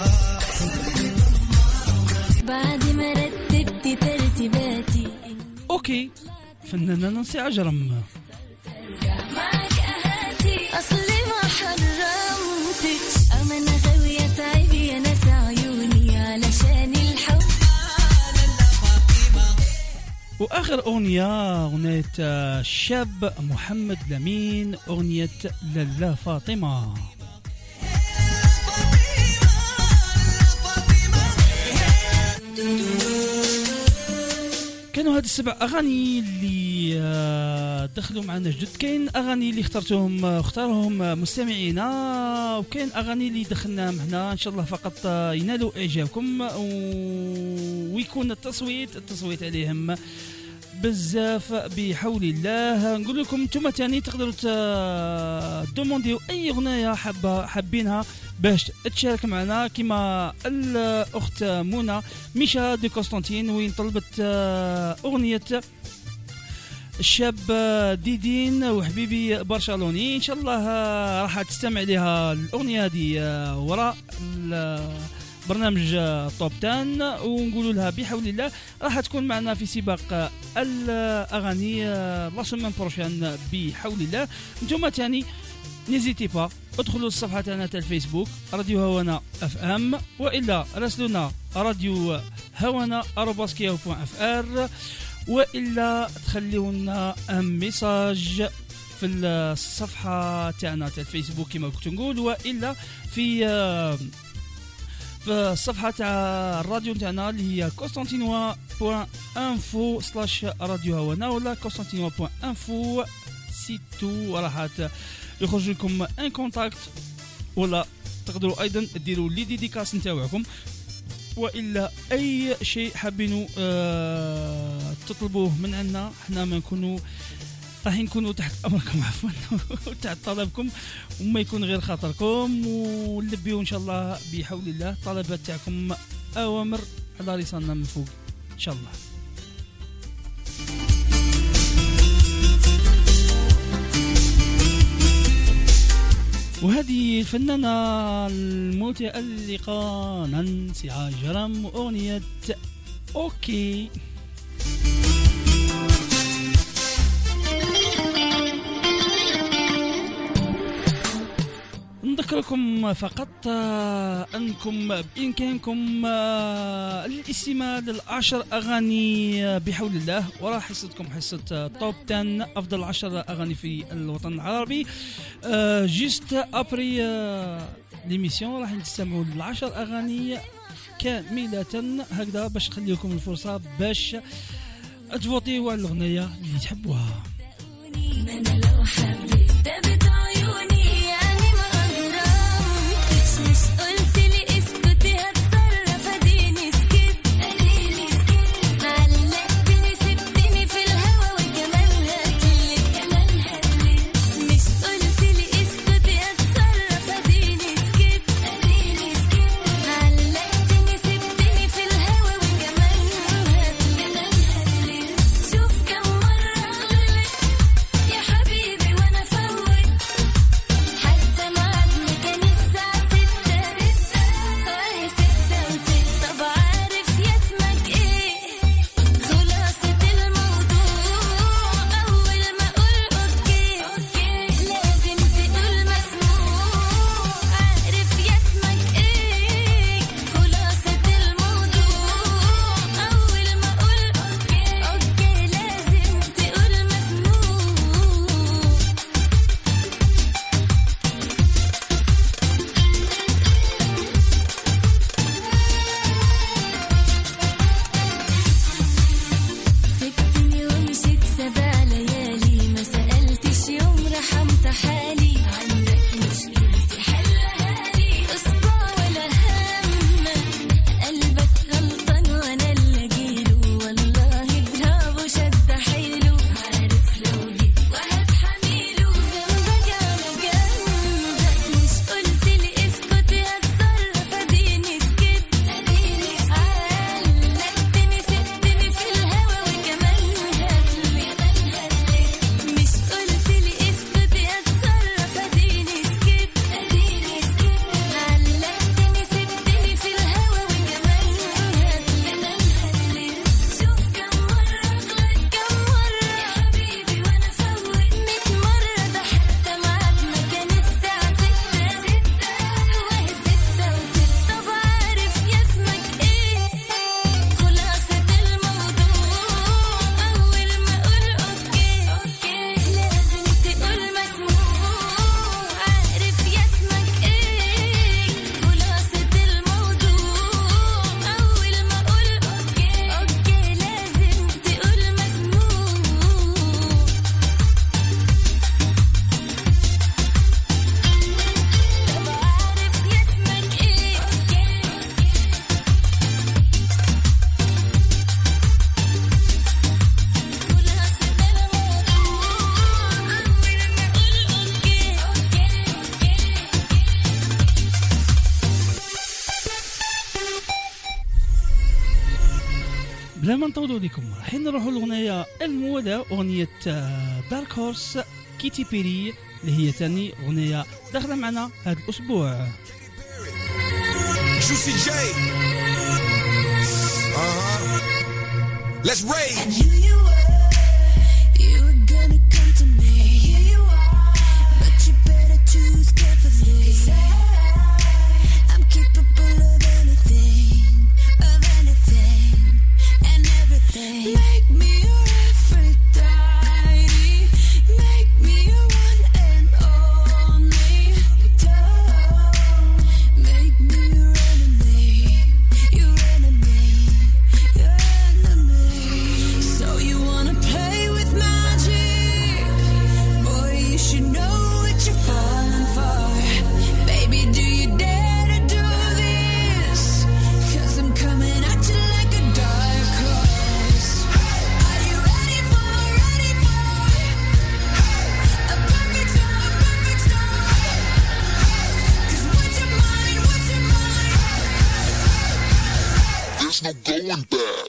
بعد ما رتبتي ترتيباتي أوكي فنانة نانسي عجرم. معك أهاتي أصلي ما حرمتك. أما أنا غاوية تعبي أنا عيوني علشان الحب. وآخر أغنية أغنية الشاب محمد لمين أغنية لالا فاطمة. كانوا هاد السبع أغاني اللي دخلوا معنا جدد. كاين أغاني اللي اخترتهم اختارهم مستمعينا وكاين أغاني اللي دخلناهم هنا. إن شاء الله فقط ينالوا إعجابكم ويكون التصويت التصويت عليهم بزاف بحول الله. نقول لكم نتوما تاني تقدروا تدومونديو اي اغنيه حابه حابينها باش تشارك معنا كما الاخت منى ميشا دي كونستانتين وين طلبت اغنيه الشاب ديدين وحبيبي برشلوني. ان شاء الله راح تستمع لها الاغنيه هذه وراء برنامج توب عشرة ونقولوا لها بحول الله راح تكون معنا في سباق الاغاني لا سيمين بروشين بحول الله. نتوما تاني نيزيتي با ادخلوا الصفحه تاعنا تاع الفيسبوك راديو هوانا اف ام والا راسلونا راديو هوانا آروباس كياو بوان اف ار والا تخليوا لنا ميساج في الصفحه تاعنا تاع الفيسبوك كما كنت نقول والا في في الصفحه تاع الراديو تاعنا اللي هي كونستانتينوا بوان انفو سلاش راديو هوانا ولا كونستانتينوا بوان انفو سيتو راح يخرج لكم ان كونتاكت ولا تقدروا ايضا ديروا لي ديديكاس نتاعكم والا اي شيء حابين أه تطلبوه من عندنا، حنا ما نكونوا راح نكونوا تحت امركم عفوا وتحت طلبكم، وما يكون غير خاطركم، ونلبيو ان شاء الله بحول الله الطلبات تاعكم اوامر على رسالنا من فوق ان شاء الله. وهذه الفنانة المتألقة نانسي عجرم أغنية أوكي. نذكركم فقط أنكم بإمكانكم الاستماع للعشر أغاني بحول الله، وراح حصتكم حصة توب عشرة أفضل عشر أغاني في الوطن العربي. جيست أبري ليميسيون راح نستمعوا للعشر أغاني كاملة هكذا باش نخليكم الفرصة باش تفوتيوا على الأغنية اللي تحبوها. أنا لو حبيت بعيوني يعني ما أجرمتش، مش قلت لي اسكتي هتصرف اديني سكت، اديني سكت، علقتني سبتني في الهوا وكمان هتلك كمان هتلك، مش قلت لي اسكتي هتصرف اديني سكت، اديني سكت، علقتني سبتني في الهوا وكمان هتلك كمان هتلك. شوف كم مرة غلط يا حبيبي وانا فوت، حتى ميعادنا كان الساعة ستة، وهي ستة وتلت. طب عارف يا اسمك ايه خلاصة الموضوع؟ أول ما أقول أوكي لازم تقول مسموع. عارف يا اسمك ايه خلاصة الموضوع؟ أول ما أقول أوكي أوكي لازم تقول مسموع. سبتني ومشيت سبع ليالي، ما سألتش يوم رحمت حالي، عندك مشكلتي حلها لي، أسبوع ولا همك، قلبك غلطان وأنا اللي أجيله، والله برافو شد حيله، عارف لو جيت وهتحميله ذنبك على جنبك، مش قلت لي اسكتي هتصرف اديني سكت، اديني علقتني سبتني في الهوا وكمان هتلك كمان هتلك، مش قلت لي اسكتي هتصرف اديني سكت، اديني سكت، علقتني سبتني في الهوا وكمان هتلك كمان هتلك. شوف كم مرة غلط كم مرة يا حبيبي وانا فوت ميت مرة، ده حتى ميعادنا كان الساعة ستة، وهي ستة وتلت. طب عارف يا اسمك ايه خلاصة الموضوع؟ أول ما أقول أوكي لازم تقول مسموع. عارف يا اسمك ايه خلاصة الموضوع؟ أول ما أقول أوكي أوكي لازم تقول مسموع. طب عارف يا اسمك ايه خلاصة الموضوع؟ أول ما أقول أوكي بلا ما نطولوا لكم رايحين نروحوا الأغنية المولى، أغنية دارك هورس كيتي بيري اللي هي ثاني أغنية داخلة معنا هذا الأسبوع. Juicy J. Uh-huh. Let's rage. You you were, you were gonna come to me. Here you are, but you better choose carefully. 'Cause I, I'm capable of anything, of anything and everything. Make me your Aphrodite, make me your one and only. Don't make me your enemy, your enemy, your enemy. So you There's no going back.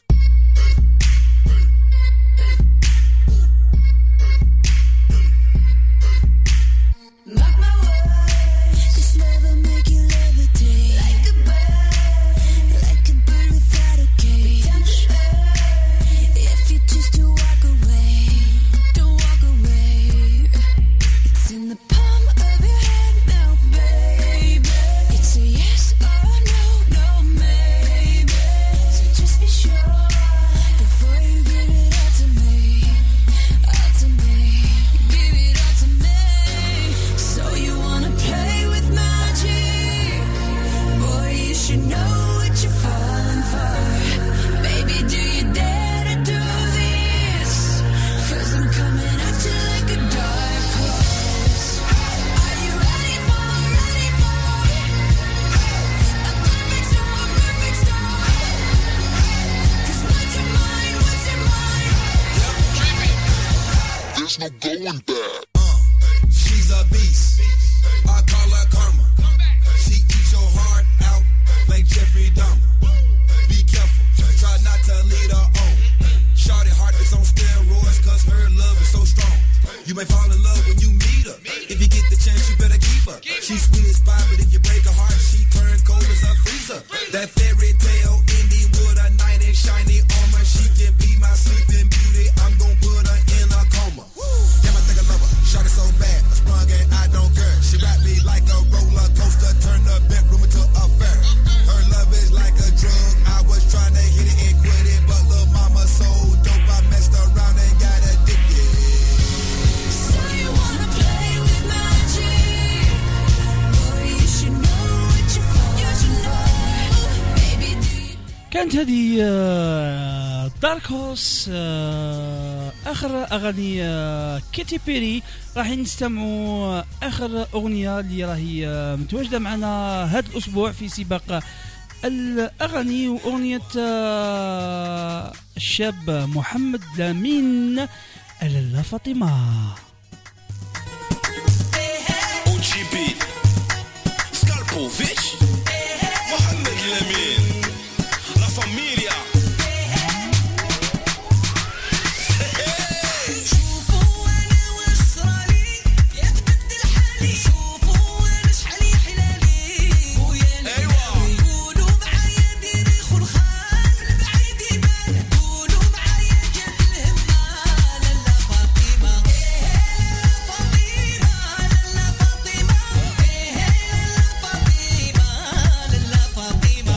Mark my words, this love will make you levitate like a bird, like a bird without a cage. If you choose to walk away, don't walk away. It's in the palm of your hand now, baby. It's a yes or no, no maybe. So just be sure before you give it all to me, all to me. Give it all to me. So you wanna play with magic? Boy, you should know what you're falling for. Baby, do you dare to do this? Cause I'm coming at you like a dark horse. Are you ready for, ready for a perfect storm, a perfect storm? Cause what's your mind, what's your mind? There's no going back. She's a beast. I call her karma. She eats your heart out like Jeffrey Dahmer. Be careful, try not to lead her on. Shawty heart is on steroids cause her love is so strong. You may fall in love when you meet her. If you get the chance, you better keep her. She's sweet as pie, but if you break her heart, she turns cold as a freezer. That fairy tale ending with a knight in shiny armor. She can be my sleeping beauty. I'm gon' put her in a coma. Damn, I think I love her. Shawty so bad, I sprung and I don't care. She wrapped me like a roller coaster, turned the bedroom into a fair. Her love is like a drug. I was trying to hit it and quit it, but lil' mama so dope, I messed around and got addicted. So you wanna play with magic? Boy, you should know what you're falling for. Baby, do you كانت هذه آه، دارك هورس، آه، اخر اغاني آه، كيتي بيري. راح نستمعوا اخر اغنيه اللي راهي آه، متواجده معنا هذا الاسبوع في سباق الاغاني، واغنيه آه، الشاب محمد لامين الالا فاطمه. او جي بي سكالبوفيتش محمد لامين لا فاميليا. شوفوا انا واش صرالي يتبدل حالي. شوفوا انا شحال يحلالي ويا القلاوي. قولوا معايا ديري خلخال من بعيد يبان. قولوا معايا جات الهمة لالا فاطمة. فاطمة لالا فاطمة. لالا فاطمة لالا فاطمة.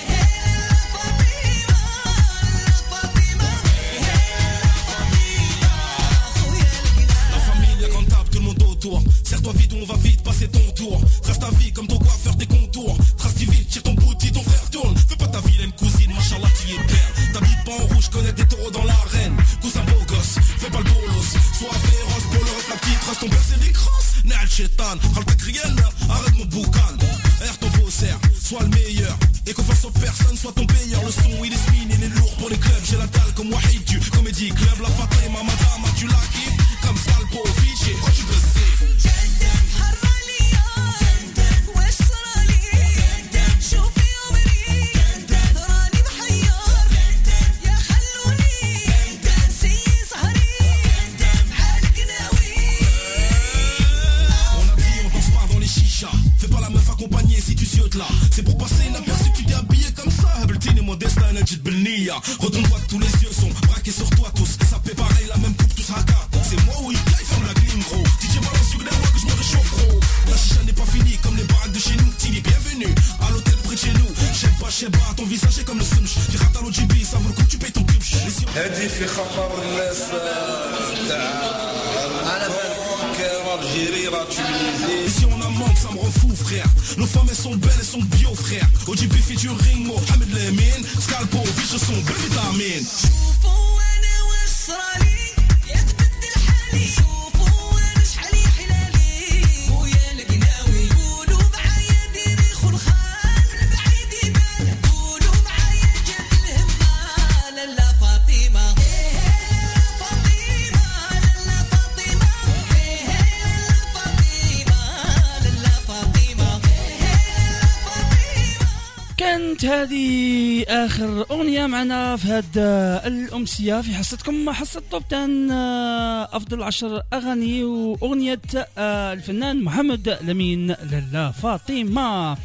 La famille est comptable, tout le monde autour. Serre-toi vite ou on va vite passer ton tour. Trace ta vie comme ton coiffeur des contours. Trace tes vite, tire ton bouti, ton frère tourne. Fais pas ta vilaine cousine, machallah, t'y es belle. T'habites pas en rouge, connais des taureaux dans l'arène. Cousin beau gosse, fais pas le bolos. Sois féroce, bolos, la petite race, ton père c'est des crosses. Na'al chétan, haltak rien, arrête mon boucan. Air ton faussaire, sois le meilleur. Et qu'on fasse aux personnes, sois ton payeur. Le son il est spin, il est lourd pour les clubs. J'ai la dalle comme Wahid, tu comédie club. La Fatima, madame, tu la kiffes. Comme Scalpo, Fitch et oh tu peux safe. جدك حرالي جدك واش صرالي. شوفي عمري راني محير. يا خلوني نسي سهري معاك ناوي. On a dit on danse pas dans les chichas. Fais pas la meuf accompagnée si tu ziotes là. C'est pour passer inaperçu, tu t'es habillé comme ça. Habeltine et modeste, un edge de Belnia. Retourne-toi, tous les yeux sont braqués sur toi tous. Ça fait pareil, la même coupe, tous haka. C'est moi ou il ferme la clim gros. D J balance sur les rois que je me réchauffe gros. La chicha n'est pas finie comme les baraques de chez nous. Tibi, bienvenue à l'hôtel près de chez nous. J'aime pas, j'aime pas, ton visage est comme le sumch. Tu rates à l'O G B, ça vaut le coup que tu payes ton pubch. هادي في خطر الناس تاع الجيري راه تشوفي. Si on a manque, ça me rend fou frère. Nos femmes elles sont belles, elles sont bio frère. O G B featuring Mohamed Lamine. Scalpo, Fiche sont belles vitamines. شوفوا انا واش صرالي يتبدل حالي. شوفوا انا شحال يحلالي ويا القلاوي. قولوا معايا ديري خلخال من بعيد يبان. قولوا معايا جات الهمة لالا فاطمة. فاطمة لالا فاطمة. لالا فاطمة لالا فاطمة. كانت هذه آخر أغنية معنا في هذه الأمسية في حصتكم حصة توب عشرة أفضل عشر أغاني وأغنية الفنان محمد لمين لالا فاطمة.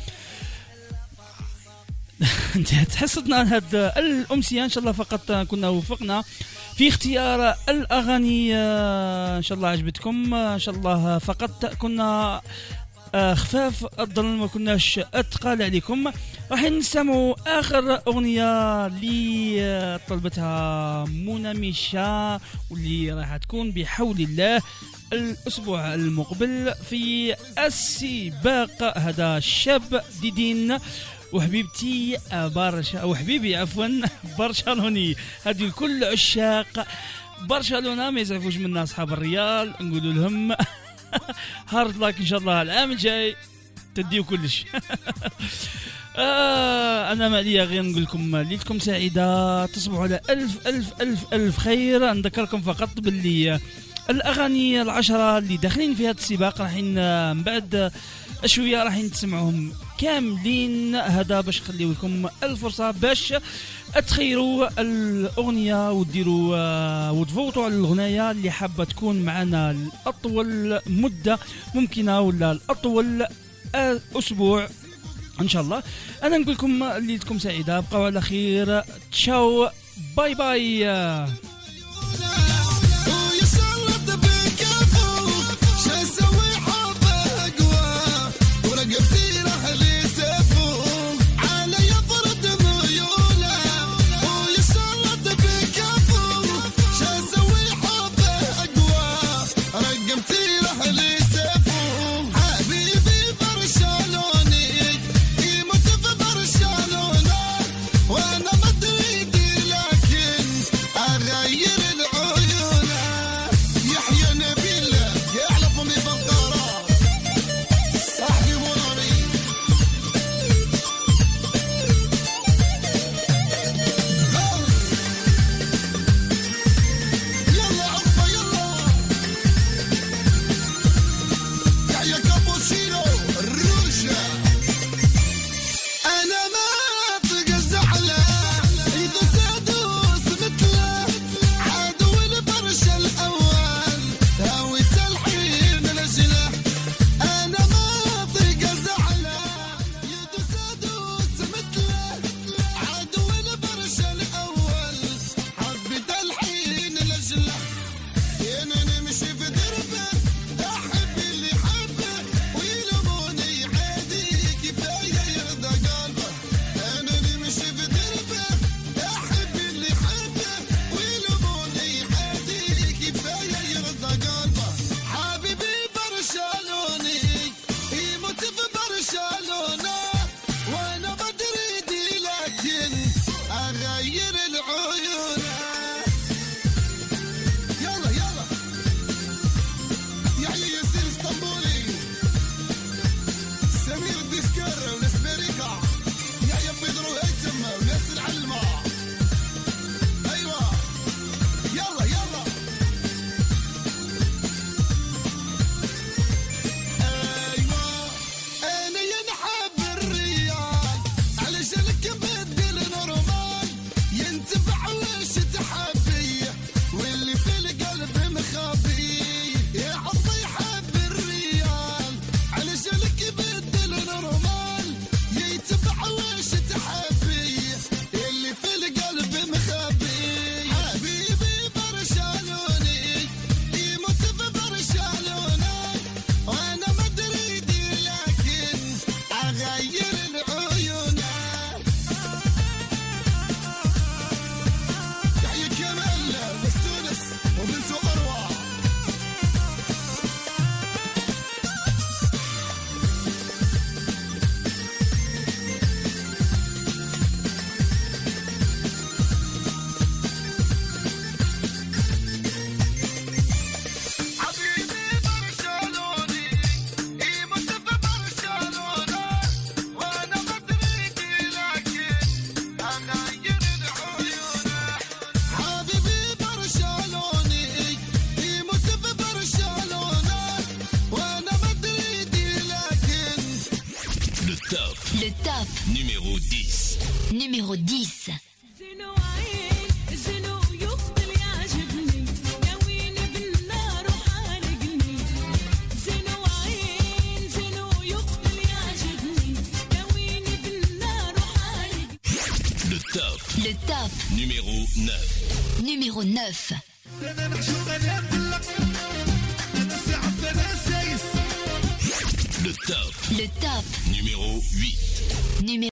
انتهت حصتنا هذه الأمسية، إن شاء الله فقط كنا وفقنا في اختيار الأغاني، إن شاء الله عجبتكم، إن شاء الله فقط كنا خفاف الظل ما كناش أثقل عليكم. راح نسمعوا آخر أغنية اللي طلبتها منى ميشا واللي راح تكون بحول الله الأسبوع المقبل في السباق. هذا الشاب ديدين وحبيبتي برشا وحبيبي عفوا برشلوني، هذه الكل عشاق برشلونة ما يزعفوش منا أصحاب الريال، نقولوا لهم هارد لاك إن شاء الله العام الجاي تديو كلش. آه أنا ما لي غير نقول لكم ليلتكم سعيدة، تصبحوا على ألف ألف ألف ألف خير. نذكركم فقط باللي الأغاني العشرة اللي داخلين في هذا السباق راح من بعد شوية راح تسمعهم كاملين، هذا باش نخليو لكم الفرصة باش تخيروا الأغنية وديروا وتفوتوا على الأغنية اللي حابة تكون معنا الأطول مدة ممكنة ولا الأطول أسبوع إن شاء الله. أنا نقول لكم ليلتكم سعيدة، بقوا على خير، تشاو، باي باي. Le top numéro dix. numéro dix. Le top. Le top. Numéro neuf. Numéro neuf. Le top. Le top. Numéro huit. Numéro